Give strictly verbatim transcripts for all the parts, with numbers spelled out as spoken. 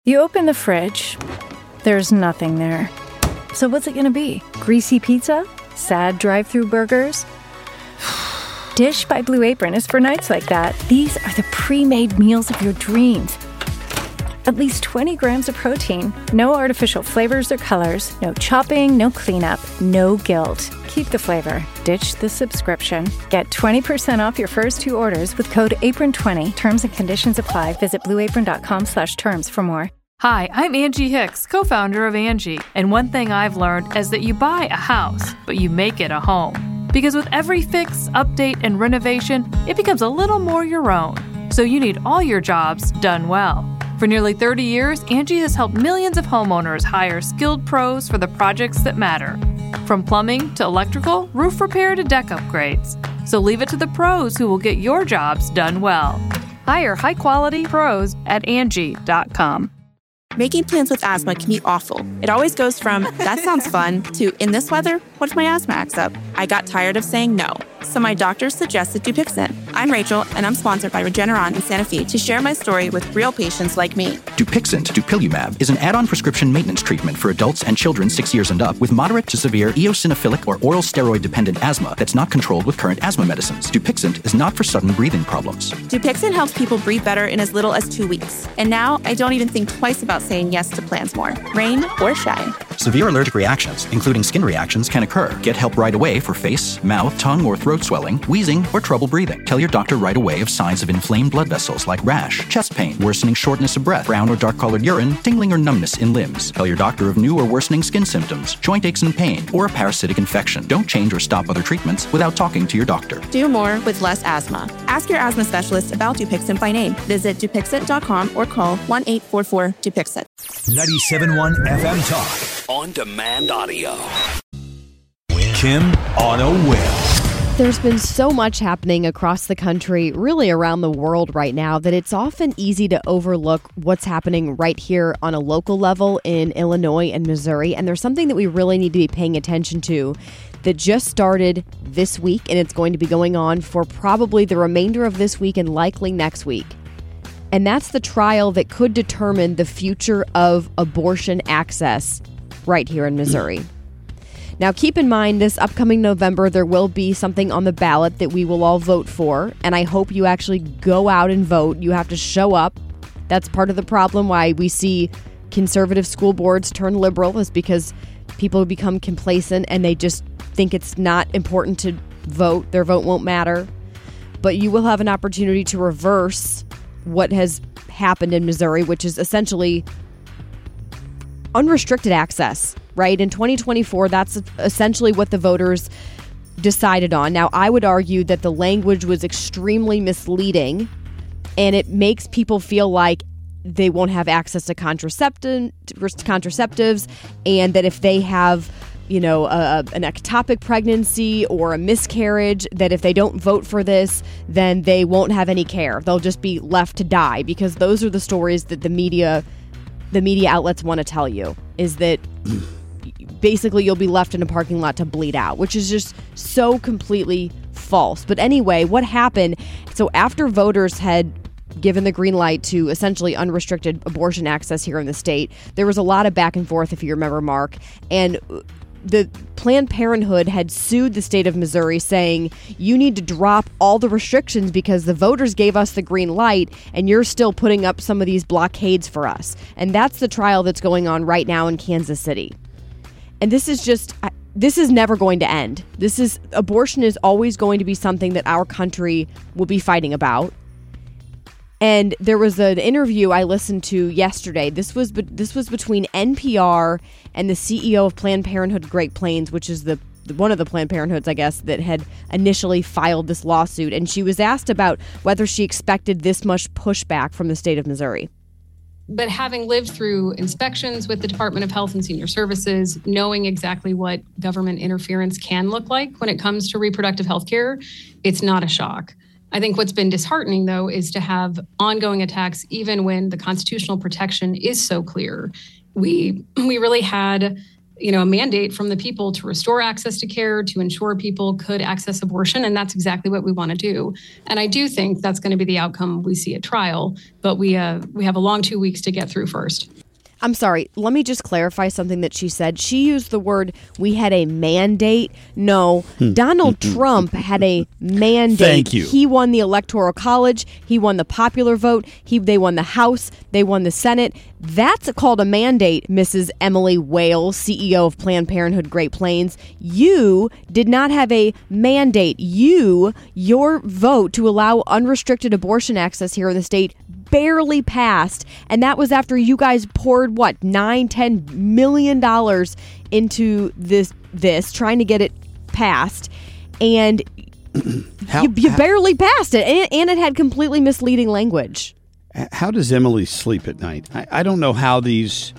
You open the fridge, there's nothing there. So what's it gonna be? Greasy pizza? Sad drive-thru burgers? Dish by Blue Apron is for nights like that. These are the pre-made meals of your dreams. At least twenty grams of protein, no artificial flavors or colors, no chopping, no cleanup, no guilt. Keep the flavor. Ditch the subscription. Get twenty percent off your first two orders with code apron twenty. Terms and conditions apply. Visit blueapron.com slash terms for more. Hi, I'm Angie Hicks, co-founder of Angie. And one thing I've learned is that you buy a house, but you make it a home. Because with every fix, update, and renovation, it becomes a little more your own. So you need all your jobs done well. For nearly thirty years, Angie has helped millions of homeowners hire skilled pros for the projects that matter. From plumbing to electrical, roof repair to deck upgrades. So leave it to the pros who will get your jobs done well. Hire high-quality pros at Angie dot com. Making plans with asthma can be awful. It always goes from, that sounds fun, to, in this weather, what if my asthma acts up? I got tired of saying no, so my doctor suggested Dupixent. I'm Rachel, and I'm sponsored by Regeneron in Santa Fe to share my story with real patients like me. Dupixent, dupilumab, is an add-on prescription maintenance treatment for adults and children six years and up with moderate to severe eosinophilic or oral steroid-dependent asthma that's not controlled with current asthma medicines. Dupixent is not for sudden breathing problems. Dupixent helps people breathe better in as little as two weeks. And now, I don't even think twice about saying yes to plans more, rain or shine. Severe allergic reactions, including skin reactions, can occur. Get help right away for face, mouth, tongue, or throat swelling, wheezing, or trouble breathing. Tell your doctor right away of signs of inflamed blood vessels like rash, chest pain, worsening shortness of breath, brown or dark-colored urine, tingling or numbness in limbs. Tell your doctor of new or worsening skin symptoms, joint aches and pain, or a parasitic infection. Don't change or stop other treatments without talking to your doctor. Do more with less asthma. Ask your asthma specialist about Dupixent by name. Visit Dupixent dot com or call one eight four four Dupixent. ninety-seven point one F M Talk. On demand audio. Kim on a whim. There's been so much happening across the country, really around the world right now, that it's often easy to overlook what's happening right here on a local level in Illinois and Missouri. And there's something that we really need to be paying attention to that just started this week, and it's going to be going on for probably the remainder of this week and likely next week. And that's the trial that could determine the future of abortion access right here in Missouri. Now, keep in mind, this upcoming November, there will be something on the ballot that we will all vote for, and I hope you actually go out and vote. You have to show up. That's part of the problem why we see conservative school boards turn liberal, is because people become complacent and they just think it's not important to vote. Their vote won't matter. But you will have an opportunity to reverse what has happened in Missouri, which is essentially unrestricted access, right? In twenty twenty-four, that's essentially what the voters decided on. Now, I would argue that the language was extremely misleading, and it makes people feel like they won't have access to contraceptive, contraceptives, and that if they have, you know, a, an ectopic pregnancy or a miscarriage, that if they don't vote for this, then they won't have any care. They'll just be left to die, because those are the stories that the media the media outlets want to tell you, is that basically you'll be left in a parking lot to bleed out, which is just so completely false. But anyway, what happened? So after voters had given the green light to essentially unrestricted abortion access here in the state, there was a lot of back and forth, if you remember, Mark, and the Planned Parenthood had sued the state of Missouri, saying, you need to drop all the restrictions because the voters gave us the green light and you're still putting up some of these blockades for us. And that's the trial that's going on right now in Kansas City. And this is just, this is never going to end. This is, abortion is always going to be something that our country will be fighting about. And there was an interview I listened to yesterday. This was this was between N P R and the C E O of Planned Parenthood Great Plains, which is the one of the Planned Parenthoods, I guess, that had initially filed this lawsuit. And she was asked about whether she expected this much pushback from the state of Missouri. But having lived through inspections with the Department of Health and Senior Services, knowing exactly what government interference can look like when it comes to reproductive health care, it's not a shock. I think what's been disheartening, though, is to have ongoing attacks, even when the constitutional protection is so clear. We we really had you know, a mandate from the people to restore access to care, to ensure people could access abortion. And that's exactly what we want to do. And I do think that's going to be the outcome we see at trial. But we uh, we have a long two weeks to get through first. I'm sorry. Let me just clarify something that she said. She used the word, we had a mandate. No, Donald Trump had a mandate. Thank you. He won the Electoral College. He won the popular vote. He They won the House. They won the Senate. That's called a mandate, Missus Emily Wales, C E O of Planned Parenthood Great Plains. You did not have a mandate. You, your vote to allow unrestricted abortion access here in the state barely passed, and that was after you guys poured what nine, ten million dollars into this, this trying to get it passed, and how, you, you how, barely passed it, and, and it had completely misleading language. How does Emily sleep at night? I, I don't know how these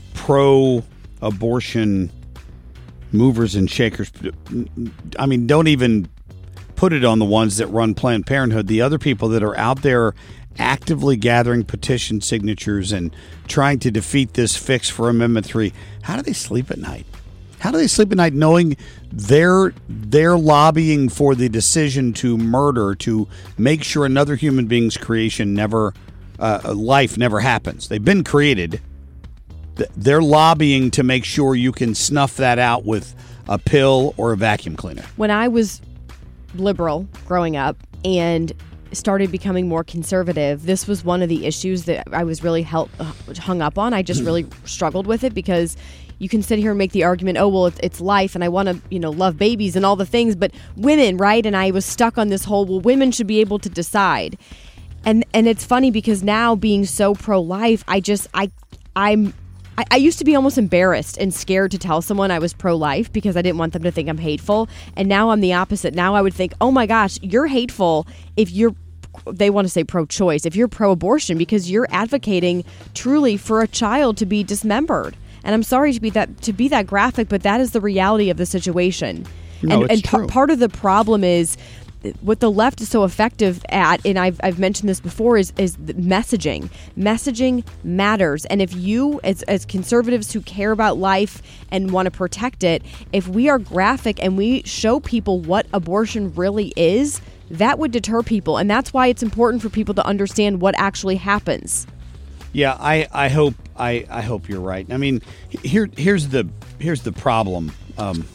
pro-abortion movers and shakers, I mean, don't even put it on the ones that run Planned Parenthood. The other people that are out there actively gathering petition signatures and trying to defeat this fix for Amendment three, how do they sleep at night? How do they sleep at night knowing they're they're lobbying for the decision to murder, to make sure another human being's creation never, uh, life never happens? They've been created. They're lobbying to make sure you can snuff that out with a pill or a vacuum cleaner. When I was liberal growing up and started becoming more conservative, this was one of the issues that I was really held, uh, hung up on. I just really struggled with it because you can sit here and make the argument, oh, well, it's, it's life and I want to, you know, love babies and all the things, but women, right? And I was stuck on this whole, well, women should be able to decide. And and it's funny because now being so pro-life, I just, I, I'm, I, I used to be almost embarrassed and scared to tell someone I was pro-life because I didn't want them to think I'm hateful. And now I'm the opposite. Now I would think, oh my gosh, you're hateful if you're, they want to say pro-choice, if you're pro-abortion because you're advocating truly for a child to be dismembered. And I'm sorry to be that to be that graphic, but that is the reality of the situation. No, and it's and true. P- part of the problem is what the left is so effective at, and I've I've mentioned this before, is is the messaging. Messaging matters, and if you, as as conservatives who care about life and want to protect it, if we are graphic and we show people what abortion really is, that would deter people, and that's why it's important for people to understand what actually happens. Yeah, I, I hope I, I hope you're right. I mean, here here's the here's the problem. Um,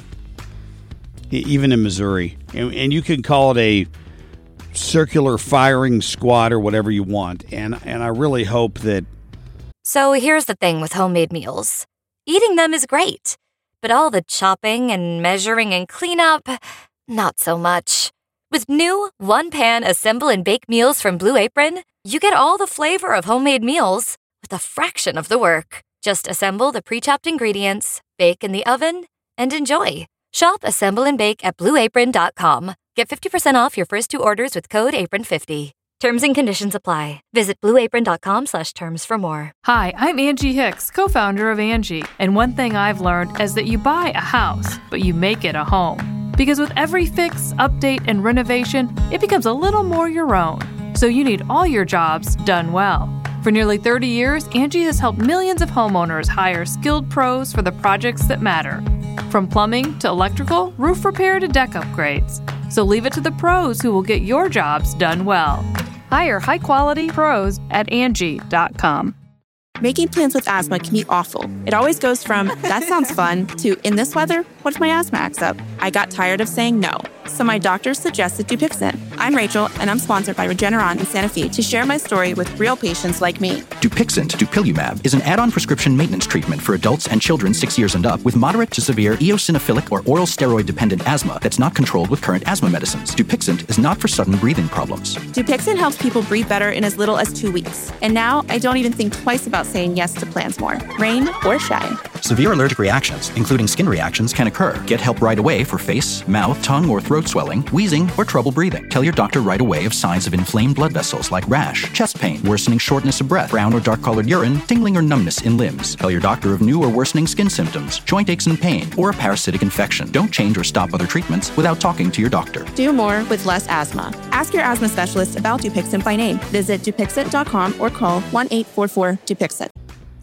even in Missouri, and, and you can call it a circular firing squad or whatever you want, and and I really hope that. So here's the thing with homemade meals: eating them is great, but all the chopping and measuring and cleanup, not so much. With new one-pan assemble and bake meals from Blue Apron, you get all the flavor of homemade meals with a fraction of the work. Just assemble the pre-chopped ingredients, bake in the oven, and enjoy. Shop Assemble and Bake at blue apron dot com. Get fifty percent off your first two orders with code apron fifty. Terms and conditions apply. Visit blue apron dot com slash terms for more. Hi, I'm Angie Hicks, co-founder of Angie. And one thing I've learned is that you buy a house, but you make it a home. Because with every fix, update, and renovation, it becomes a little more your own. So you need all your jobs done well. For nearly thirty years, Angie has helped millions of homeowners hire skilled pros for the projects that matter. From plumbing to electrical, roof repair to deck upgrades. So leave it to the pros who will get your jobs done well. Hire high-quality pros at Angie dot com. Making plans with asthma can be awful. It always goes from, that sounds fun, to, in this weather, what if my asthma acts up? I got tired of saying no, so my doctor suggested Dupixent. I'm Rachel, and I'm sponsored by Regeneron in Santa Fe to share my story with real patients like me. Dupixent, dupilumab, is an add-on prescription maintenance treatment for adults and children six years and up with moderate to severe eosinophilic or oral steroid-dependent asthma that's not controlled with current asthma medicines. Dupixent is not for sudden breathing problems. Dupixent helps people breathe better in as little as two weeks. And now I don't even think twice about saying yes to plans more, rain or shine. Severe allergic reactions, including skin reactions, can occur. Get help right away for face, mouth, tongue, or throat swelling, wheezing, or trouble breathing. Tell your doctor right away of signs of inflamed blood vessels like rash, chest pain, worsening shortness of breath, brown or dark-colored urine, tingling or numbness in limbs. Tell your doctor of new or worsening skin symptoms, joint aches and pain, or a parasitic infection. Don't change or stop other treatments without talking to your doctor. Do more with less asthma. Ask your asthma specialist about Dupixent by name. Visit Dupixent dot com or call one eight four four Dupixent.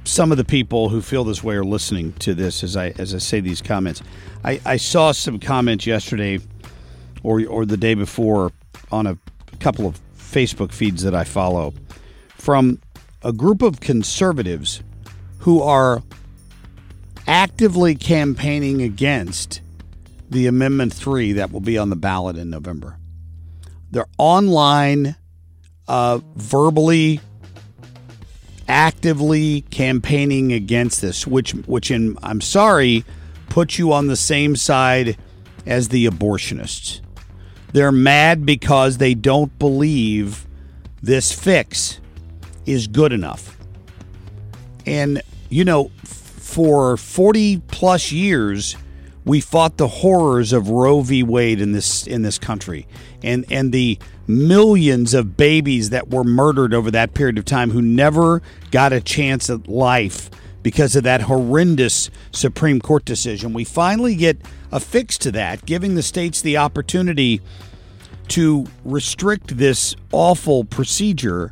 some of the people who feel this way are listening to this as I as I say these comments. I, I saw some comments yesterday or or the day before on a couple of Facebook feeds that I follow from a group of conservatives who are actively campaigning against the Amendment three that will be on the ballot in November. They're online, uh, verbally, actively campaigning against this, which, which in, I'm sorry, puts you on the same side as the abortionists. They're mad because they don't believe this fix is good enough. And, you know, for forty plus years, we fought the horrors of Roe v. Wade in this in this country, and and the millions of babies that were murdered over that period of time who never got a chance at life because of that horrendous Supreme Court decision. We finally get a fix to that, giving the states the opportunity to restrict this awful procedure.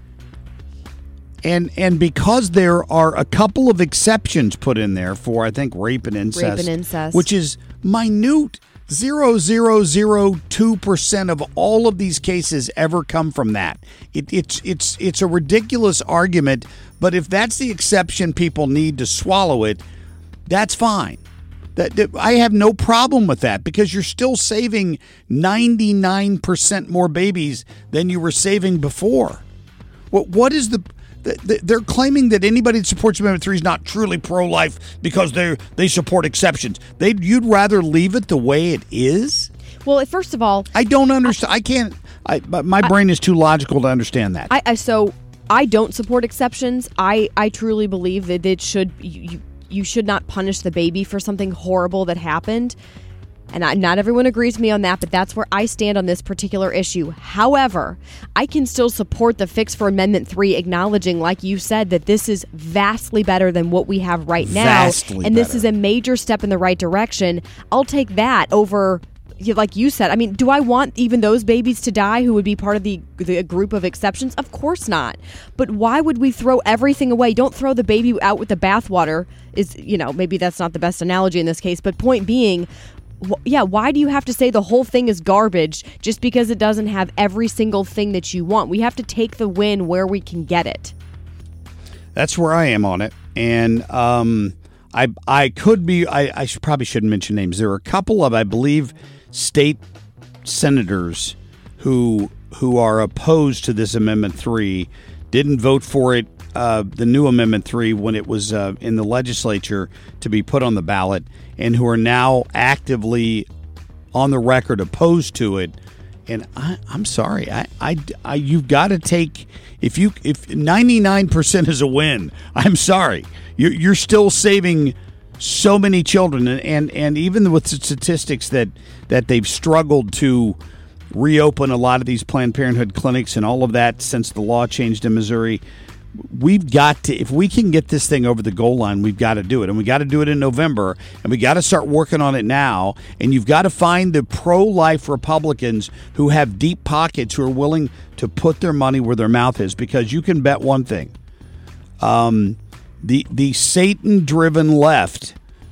And and because there are a couple of exceptions put in there for, I think, rape and incest, rape and incest. which is minute, zero zero zero two percent of all of these cases ever come from that. It, it's it's it's a ridiculous argument, but if that's the exception people need to swallow it, that's fine. That, that I have no problem with that because you're still saving ninety-nine percent more babies than you were saving before. What what is the They're claiming that anybody that supports Amendment three is not truly pro-life because they they support exceptions. They you'd rather leave it the way it is? Well, first of all, I don't understand. I, I can't. I my I, brain is too logical to understand that. I, I so I don't support exceptions. I, I truly believe that it should you you should not punish the baby for something horrible that happened. And I, not everyone agrees with me on that, but that's where I stand on this particular issue. However, I can still support the fix for Amendment three, acknowledging, like you said, that this is vastly better than what we have right now. Vastly and this better. is a major step in the right direction. I'll take that over, like you said. I mean, do I want even those babies to die who would be part of the, the group of exceptions? Of course not. But why would we throw everything away? Don't throw the baby out with the bathwater. Is, you know, maybe that's not the best analogy in this case, but point being, yeah, why do you have to say the whole thing is garbage just because it doesn't have every single thing that you want? We have to take the win where we can get it. That's where I am on it. And um, I I could be, I, I should, probably shouldn't mention names. There are a couple of, I believe, state senators who who are opposed to this Amendment three, didn't vote for it, uh, the new Amendment three, when it was uh, in the legislature to be put on the ballot, and who are now actively on the record opposed to it. And I, I'm sorry, I, I, I you've got to take, if you if ninety-nine percent is a win, I'm sorry, you're, you're still saving so many children, and, and, and even with the statistics that, that they've struggled to reopen a lot of these Planned Parenthood clinics and all of that since the law changed in Missouri. We've got to, if we can get this thing over the goal line, we've got to do it. And we got to do it in November. And we got to start working on it now. And you've got to find the pro-life Republicans who have deep pockets, who are willing to put their money where their mouth is. Because you can bet one thing. Um, the, the Satan-driven left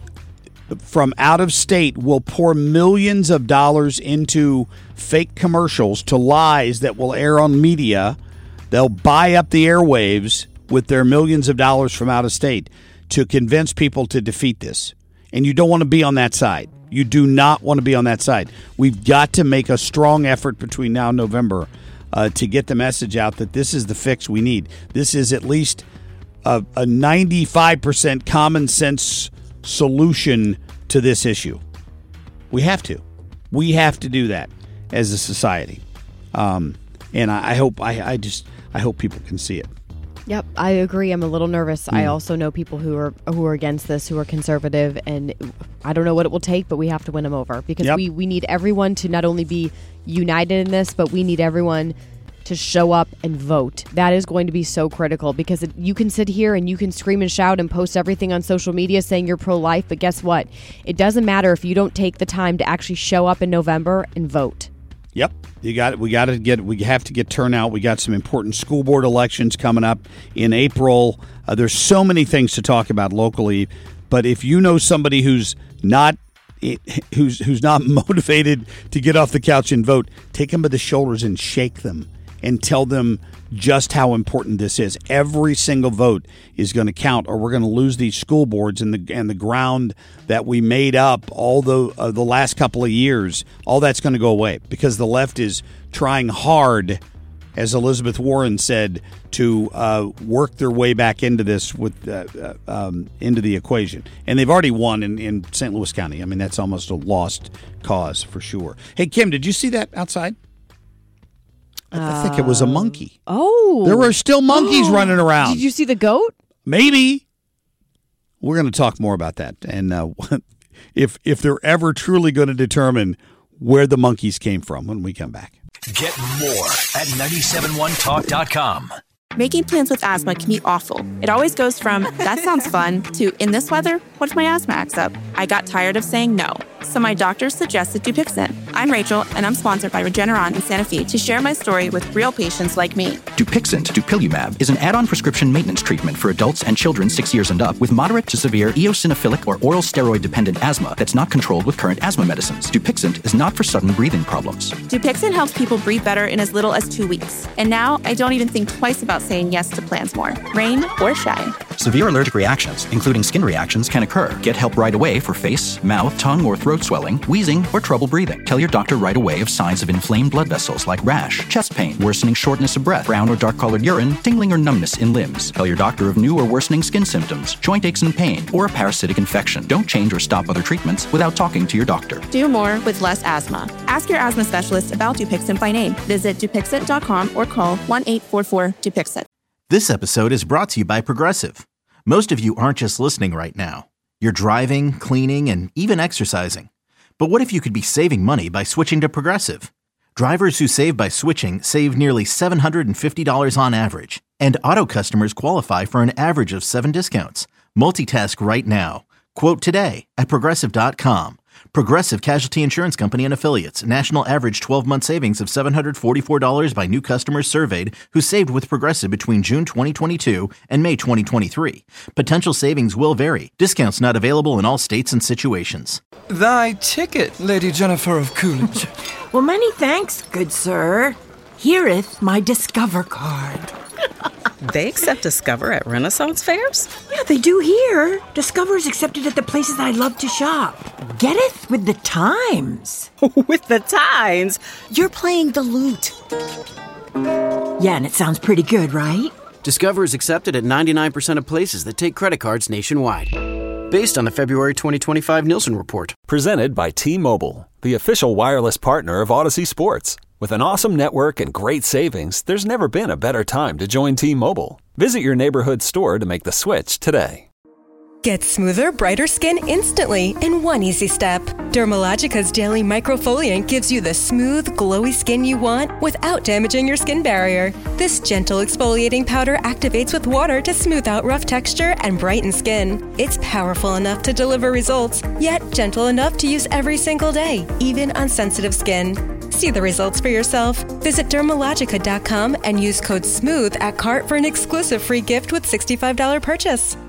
from out of state will pour millions of dollars into fake commercials, to lies that will air on media. They'll buy up the airwaves with their millions of dollars from out of state to convince people to defeat this. And you don't want to be on that side. You do not want to be on that side. We've got to make a strong effort between now and November uh, to get the message out that this is the fix we need. This is at least a, a ninety-five percent common sense solution to this issue. We have to. We have to do that as a society. Um, and I, I hope I, I just I hope people can see it. Yep, I agree. I'm a little nervous. Mm. I also know people who are who are against this, who are conservative, and I don't know what it will take, but we have to win them over because Yep. we, we need everyone to not only be united in this, but we need everyone to show up and vote. That is going to be so critical because it, you can sit here and you can scream and shout and post everything on social media saying you're pro-life, but guess what? It doesn't matter if you don't take the time to actually show up in November and vote. Yep, you got it. We got to get. We have to get turnout. We got some important school board elections coming up in April. Uh, there's so many things to talk about locally. But if you know somebody who's not who's who's not motivated to get off the couch and vote, take them by the shoulders and shake them and tell them just how important this is. Every single vote is going to count, or we're going to lose these school boards and the and the ground that we made up all the uh, the last couple of years. All that's going to go away because the left is trying hard, as Elizabeth Warren said, to uh, work their way back into this with uh, uh, um, into the equation, and they've already won in, in Saint Louis County. I mean, that's almost a lost cause for sure. Hey, Kim, did you see that outside? I think it was a monkey. Oh. There were still monkeys running around. Did you see the goat? Maybe. We're going to talk more about that. And uh, if if they're ever truly going to determine where the monkeys came from when we come back. Get more at nine seven one talk dot com. Making plans with asthma can be awful. It always goes from, that sounds fun, to, in this weather, what if my asthma acts up? I got tired of saying no, so my doctor suggested Dupixent. I'm Rachel, and I'm sponsored by Regeneron in Santa Fe to share my story with real patients like me. Dupixent, dupilumab, is an add-on prescription maintenance treatment for adults and children six years and up with moderate to severe eosinophilic or oral steroid-dependent asthma that's not controlled with current asthma medicines. Dupixent is not for sudden breathing problems. Dupixent helps people breathe better in as little as two weeks. And now, I don't even think twice about saying yes to plans more, rain or shine. Severe allergic reactions, including skin reactions, can occur. Get help right away for face, mouth, tongue, or throat swelling, wheezing, or trouble breathing. Tell your doctor right away of signs of inflamed blood vessels like rash, chest pain, worsening shortness of breath, brown or dark-colored urine, tingling or numbness in limbs. Tell your doctor of new or worsening skin symptoms, joint aches and pain, or a parasitic infection. Don't change or stop other treatments without talking to your doctor. Do more with less asthma. Ask your asthma specialist about Dupixent by name. Visit Dupixent dot com or call one eight four four Dupixent. This episode is brought to you by Progressive. Most of you aren't just listening right now. You're driving, cleaning, and even exercising. But what if you could be saving money by switching to Progressive? Drivers who save by switching save nearly seven hundred fifty dollars on average. And auto customers qualify for an average of seven discounts. Multitask right now. Quote today at Progressive dot com. Progressive Casualty Insurance Company and Affiliates. National average twelve-month savings of seven hundred forty-four dollars by new customers surveyed who saved with Progressive between June twenty twenty-two and May twenty twenty-three. Potential savings will vary. Discounts not available in all states and situations. Thy ticket, Lady Jennifer of Coolidge. Well, many thanks, good sir. Hereeth my Discover card. They accept Discover at Renaissance fairs? Yeah, they do here. Discover's accepted at the places I love to shop. Getteth with the times. With the times? You're playing the lute. Yeah, and it sounds pretty good, right? Discover is accepted at ninety-nine percent of places that take credit cards nationwide. Based on the February twenty twenty-five Nielsen report. Presented by T-Mobile, the official wireless partner of Odyssey Sports. With an awesome network and great savings, there's never been a better time to join T-Mobile. Visit your neighborhood store to make the switch today. Get smoother, brighter skin instantly in one easy step. Dermalogica's Daily Microfoliant gives you the smooth, glowy skin you want without damaging your skin barrier. This gentle exfoliating powder activates with water to smooth out rough texture and brighten skin. It's powerful enough to deliver results, yet gentle enough to use every single day, even on sensitive skin. See the results for yourself. Visit Dermalogica dot com and use code SMOOTH at cart for an exclusive free gift with sixty-five dollars purchase.